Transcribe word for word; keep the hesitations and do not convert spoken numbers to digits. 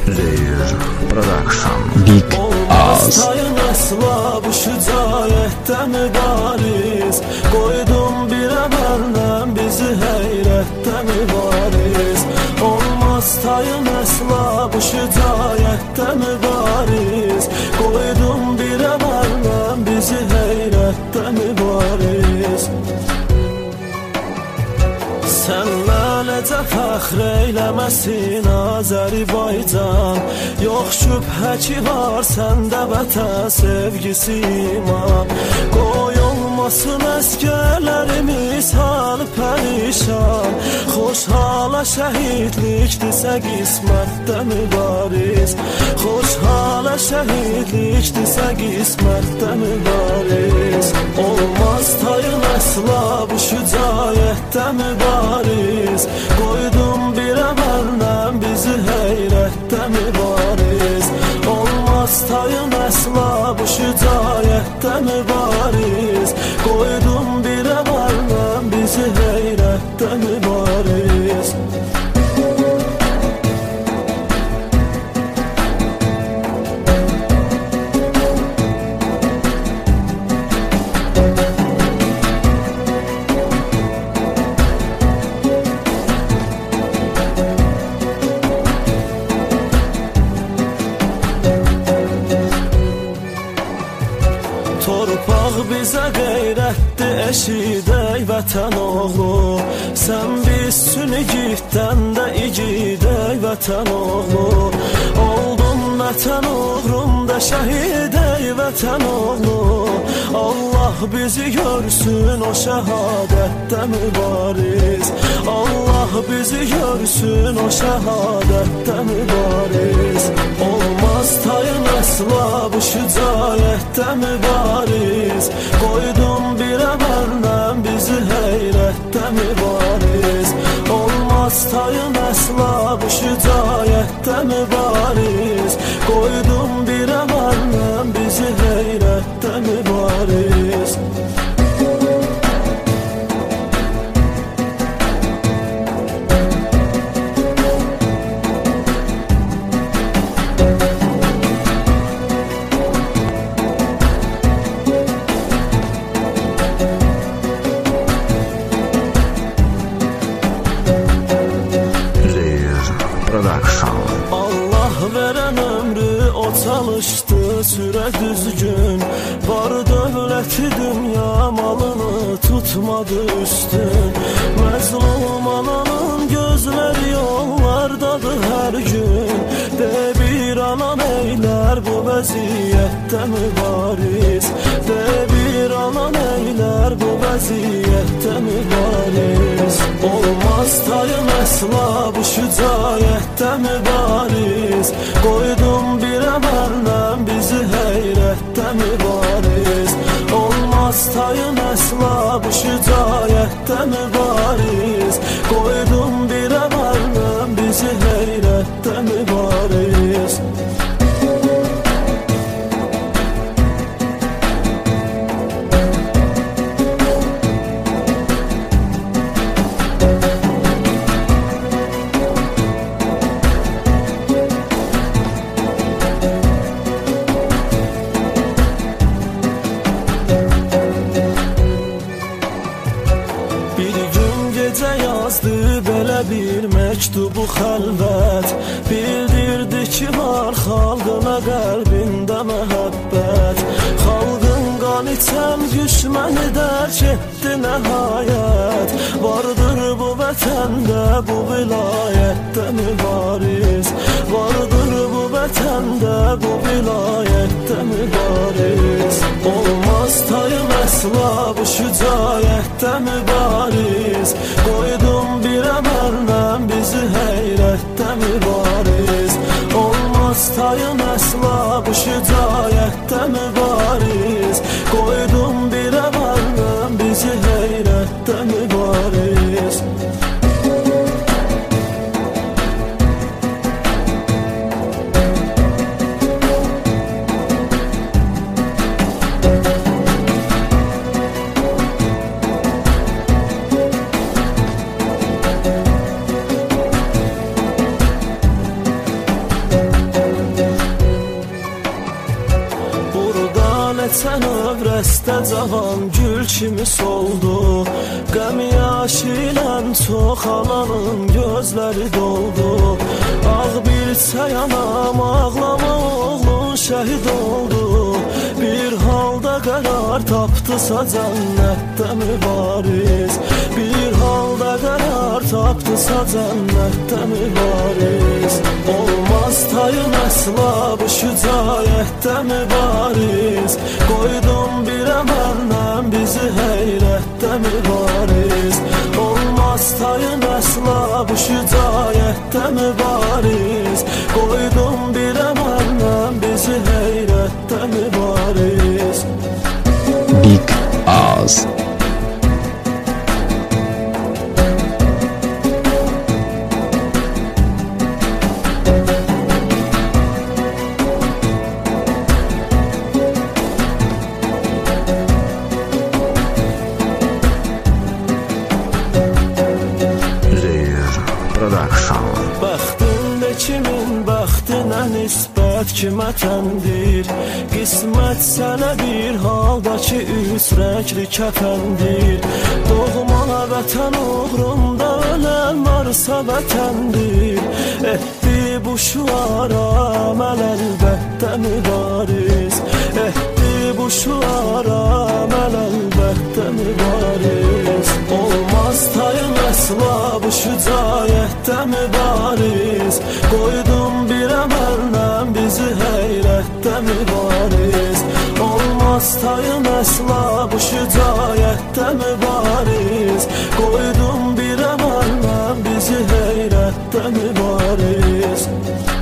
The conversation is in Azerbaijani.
Reyr Production. Big Oz. Sayın əsla bu şücaətdə mübariz, qoydum bir əməllə bizi heyrətdə mübariz. Olmaz sayın əsla bu şücaətdə mübariz, qoydum bir əməllə bizi heyrətdə mübariz. Sən lənəcə fəxr eyləməsin Azərbaycan, yox şübhə ki var səndə vətən sevgisi iman. Qoy olmasın əskərlərimiz halı pərişan, xoşhala şəhidlikdirsə qismətdə mübariz. Xoşhala şəhidlikdirsə qismətdə mübariz. Olmaz tayın əsla bu şücaətdə mübariz, qoydum bir əməllə bizi heyrətdə mübariz. Olmaz tayın əsla bu şücaətdə mübariz, qoydum bir əməllə bizi heyrətdə mübariz. Torpaq bizə qeyrətdir, eşidək vətən oğlu. Sən bizsün igiddən də igidək vətən oğlu. Oldun vətən uğrunda şəhidək vətən oğlu. Allah bizi görsün o şəhadətdə mübariz. Allah bizi görsün o şəhadətdə mübariz. Olmaz tayın əsla bu şücaətdə mübariz, qoydum bir əməllə bizi heyrətdə mübariz. Olmaz tayın əsla bu şücaətdə mübariz, qoydum bir əməllə bizi heyrətdə mübariz. Allah verən ömrü o çalışdı sürə düzgün, var dövləti dünya malını tutmadı üstün. Məzlum ananın gözləri yollardadır hər gün, de bir anan eylər bu vəziyyətdə mübariz. De bir anan eylər bu vəziyyətdə mübariz. Olmaz tayın əsla bu şücaətdə mübariz, qoydum bir əməllə bizi heyrətdə mübariz. Olmaz tayın əsla bu şücaətdə mübariz, qoydum bir əməllə bizi heyrətdə mübariz. Belə bir məktubu xəlvət, bildirdi ki var xalqına qəlbində məhəbbət. Xalqın qan içən düşməni dərk etdi nəhayət, vardır bu vətəndə bu vilayətdə mübariz. Vardır bu vətəndə bu vilayətdə mübariz. Olmaz tayın əsla bu şücaətdə mübariz, qoydum bir əməllə bizi heyrətdə mübariz. Olmaz tayın əsla bu şücaətdə mübariz, qoydum bir əməllə bizi heyrətdə mübariz. xəstə cavan gül kimi soldu. Qəm yaşı ilə çoxalanın gözləri doldu. Ağ bir çayanam, ağlama oğlun şəhid oldu. Bir halda qərar tapdısa cənnətdə mübariz. Bir halda qərar tapdısa cənnətdə mübariz. Olmaz tayın əsla bu şücaətdə mübariz. Qoydum bir əməllə bizi heyrətdə mübariz. Olmaz tayın əsla bu şücaətdə mübariz. Qoydum bir əməllə bizi heyrətdə mübariz. Big Oz. Production. Bəxtində kimin bəxtinə nisbət kimə təndir. Qismət sənə bir halda ki üç rəngli kəfəndir. Doğma vətən uğrunda ölən varsa vətəndir. Etdi bu şüara əməl əlbəttə mübariz. Etdi bu şüara əməl əlbəttə mübariz. Olmaz tayın əsla bu şücaətdə mübariz. Qoydum bir əməllə bizi heyrətdə mübariz. Olmaz tayın əsla bu şücaətdə mübariz. Qoydum bir əməllə bizi heyrətdə mübariz.